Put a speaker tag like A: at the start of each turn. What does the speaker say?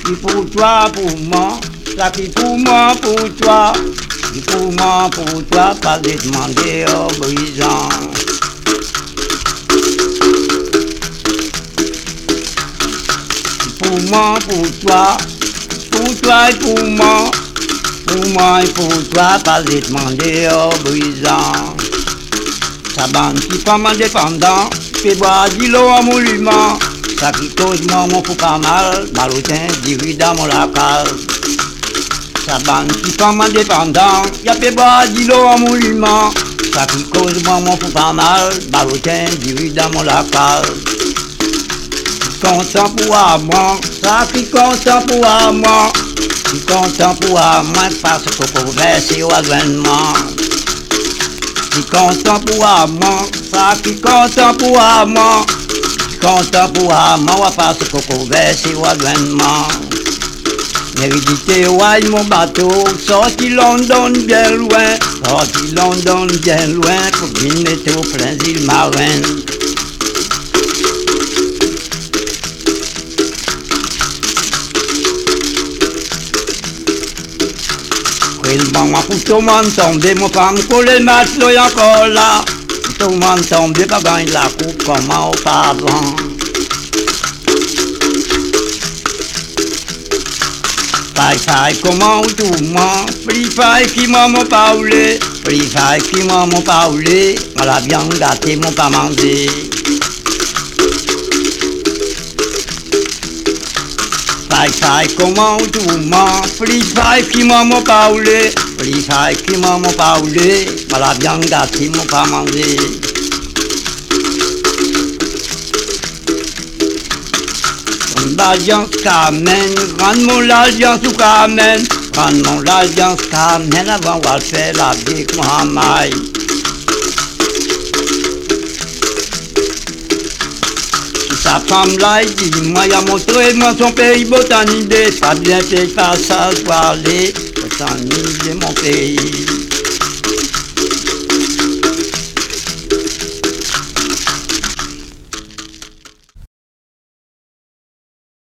A: qui pour toi, pour moi, ça qui pour moi, pour toi, qui pour moi, pour toi, pas de demander au brisant. Pour moi, pour toi et pour moi et pour toi, pas de demander au brisant. Sa bande qui prend mon dépendant, fait boire du l'eau en monument. Ça qui cause moi, mon fou pas mal, balotin, dirige dans mon lacal. Sa bande qui prend mon dépendant, y'a fait boire du l'eau en monument. Ça qui cause moi, mon fou pas mal, balotin, dirige dans mon lacal. Content pour moi, ça qui content pour moi, qui content pour moi, parce que pour verser au avènement. Qui content pour moi, ça qui content pour moi, qui content pour moi, parce que pour verser au avènement. Méridité, ouais, mon bateau, sorti London bien loin, sorti London bien loin, pour venir mettre au plein d'îles marines. Il m'a pour tout le monde tomber, mon femme pour les matelots est encore là. Tout le monde tomber, pas gagner la coupe comme auparavant. Faille, comment tout le monde, faille qui m'a parlé, faille qui m'a parlé, on l'a bien gâté, mon pas mangé. Faille, comment tout le monde, faille qui m'a parlé, faille qui m'a parlé, on l'a bien gâté, mon pas mangé. L'alliance Carmen, rends-moi l'alliance ou Carmen, rends-moi l'alliance Carmen avant de faire la vie avec Mohamed. Sa femme là, il dit, moi y'a montré moi son pays botanisé, pas bien fait passage pour aller botaniser mon pays.